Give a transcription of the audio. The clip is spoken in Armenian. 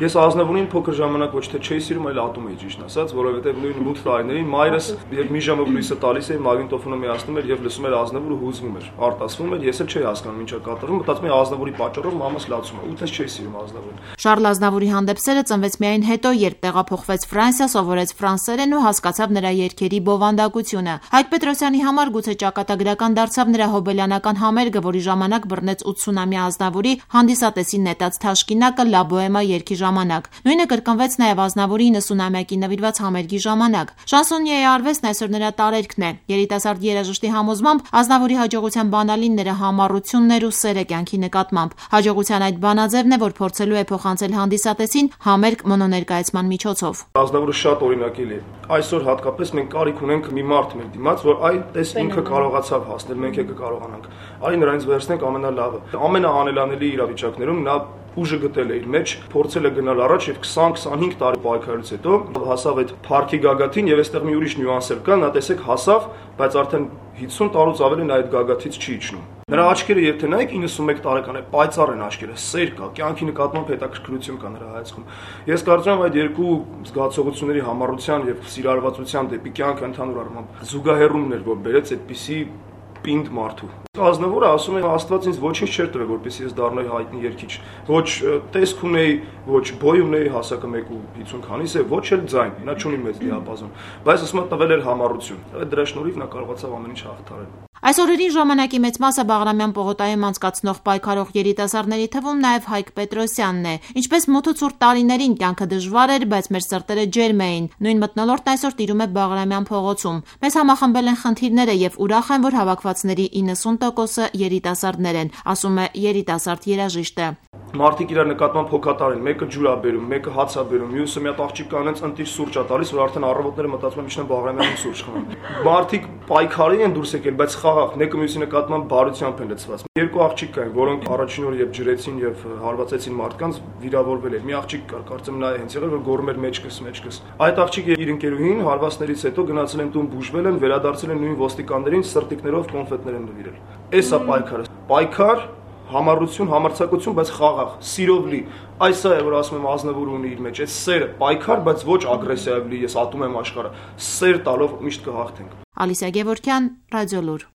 Ես Ազնավուրին փոքր ժամանակ ոչ թե չէի սիրում, այլ ատում էի ճիշտ ասած, որովհետև նույն մութ տարիներին մայրս երբ մի ժամով լույսը տալիս էր, մագնիտոֆոնը միացնում էր եւ լսում էր Ազնավուրը հուզվում էր, արտասվում էր, ես էլ չէի հասկանում ինչա կատարվում, մտածում էի Ազնավուրի պատճառով մամաս լացում է, ու դες չէի սիրում Ազնավուրին։ Շարլ Ազնավուրի հանդեպ սերը ծնվեց միայն հետո, երբ տեղափոխվեց Ֆրանսիա, սովորեց ֆրանսերեն ու հասկացավ նրա երգերի բովանդակությունը։ Հայկ Պետրոսյանի համար գուցե ճակատագրական դարձավ նրա հոբելյանական համերգը, որի ժամանակ բռնեց 80-ամյա Ազնավուրի հանդիսատեսին նետած թաշկինակը Լա Բոեմա երգի ժամանակ։ Նույնը կրկնվեց նաև Ազնավուրի 90-ամյակի նվիրված համերգի ժամանակ։ Շանսոնիեի արվեստն այսօր նրա տարերքն է։ Երիտասարդ երաժշտի համոզմամբ Ազնավուրի հաջողության բանալին նրա համառությունն էր ու սերը կյանքի նկատմամբ։ Հաջողության այդ բանաձևն է, որ փորձելու է փոխանցել հանդիսատեսին համերգ մոնոներկայացման միջոցով։ Ազնավուրը շատ օրինակելի է։ Այսօր հատկապես մենք կարիք ունենք մի մարդ մեր դիմաց, որ այ տես ինքը կարողացավ հասնել, մենք եկը կարողանանք։ Այ նրանից վերցնենք ամենալավը։ Ամենաանելանելի իրավիճակներում նա ուժը գտել է իր մեջ, փորձել է գնալ առաջ եւ 20-25 տարի պայքարից հետո հասավ այդ փառքի գագաթին եւ այստեղ մի ուրիշ նյուանս էլ կա, նա տեսեք հասավ, բայց արդեն 50 տարուց ավելի նա այդ գագաթից չի իջնում։ Նրա աչքերը եթե նայեք 91 տարեկան է, պայծառ են աչքերը, սեր կա, կյանքի նկատմամբ հետաքրքրություն կա նրա հայացքում։ Ես կարծում եմ այդ երկու զգացողությունների համառության եւ սիրարվածության դեպի կյանքը ընդհանուր առմամբ զուգահեռումն էր, որ բերեց այդպիսի պինդ մարդու։ Ազնավուրը ասում է Աստված ինձ ոչինչ չէր տվել, որպեսզի ես դառնայի հայտնի երգիչ։ Ոչ տեսք ունեի, ոչ բոյ ունեի, հասակը 1.50 քանիս է, ոչ էլ ձայն, նա չունի մեծ դիապազոն, բայց ասում է տվել էր համառություն։ Դրա շնորհիվ նա կարողացավ ամեն ինչ հաղթարել։ Այս օրերին ժամանակի մեծ մասը Բաղրամյան պողոտայում անցկացնող պայքարող երիտասարդների թվում նաև Հայկ Պետրոսյանն է։ Ինչպես մութ ու ցուրտ տարիներին կյանքը դժվար էր, բայց մեր սրտերը ջերմ էին։ Նույն մթնոլորտն այսօր տիրում է Բաղրամյան փողոցում։ Մեզ համախմբել են խնդիրները եւ ուրախ են, որ հավաքվածների 90%-ը երիտասարդներ են, ասում է երիտասարդ երաժիշտը։ Մարդիկ իրար նկատմամբ հոգատար են, մեկը ջուր է բերում, մեկը հաց է բերում, մյուսը մի հատ աղջիկ կանենց ընտիր սուրճ է տալիս, որ արդեն առավոտները մտածում եմ ինչն է Բաղրամյանում սուրճ խմեմ։ Մարդիկ պայքարի են դուրս եկել, բայց խաղաղ, մեկը մյուսի նկատմամբ բարությամբ են լցված։ Երկու աղջիկ կային, որոնք առաջին օր երբ ջրեցին եւ հարվածեցին մարդկանց, վիրավորվել էր։ Մի աղջիկ կար, կարծեմ նա է հենց եղել, որ գոռում էր մեջքս։ Այդ աղջիկը իր ընկերուհին հարվածներից հետո գնացել են տուն, բուժվել են, վերադարձել են նույն ոստիկաններին, սրտիկներով կոնֆետներ են նվիրել։ Էս է պայքարը։ Պայքար համառություն, համարձակություն, բայց խաղաղ, սիրով լի։ Այս է, որ ասում եմ Ազնավուրը ունի իր մեջ, այս սերը, պայքար, բայց ոչ ագրեսիայով լի, ես ատում եմ աշխարհը։ Սեր տալով միշտ կհաղթենք։ Ալիսա Գևորգյան, Ռադիոլուր։